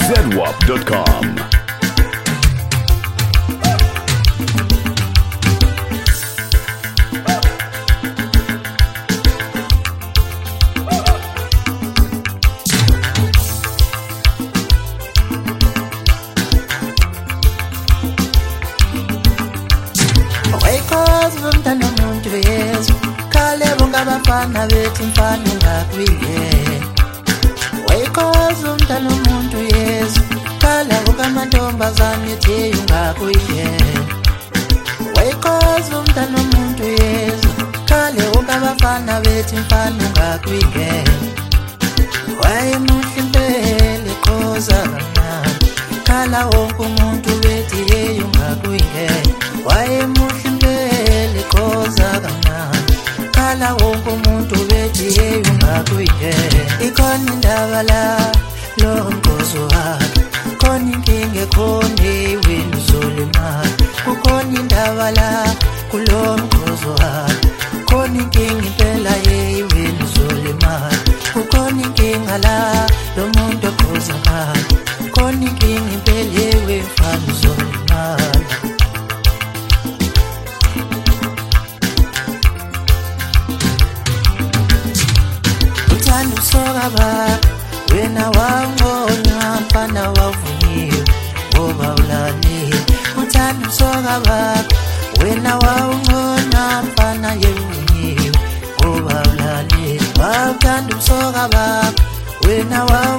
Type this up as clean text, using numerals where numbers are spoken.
zedwap.com. Umntana umuntu yesu khale bongabafana bethu mfana ungakwiye wayikhoza umntana umuntu yesu khala bongamantombazane ethi ungakwiye wayikhoza umntana umuntu yesu khale bongabafana bethu mfana ungakwiye wayemuhle impela khoza kamnandi khala wonke umuntu bethi ungakwiye wayemuhle khoza kamnandi khala wonke umuntu bethi ungakwiye ikhona indaba la lo mgozo wakhe khona inkinga ekhona wena uzolimala kukhona indaba la kulo mgozo wakhe khona inkinga impela wena uzolimala kukhona inkinga la lo muntu okhoza ngakhe khona inkinga impela wemfana uzolimala soka ba wena wangona mfana wavunyiwe ngoba ulalile uthanda soka ba wena wangona mfana yevunyiwe ngoba ulalile wathanda soka ba wena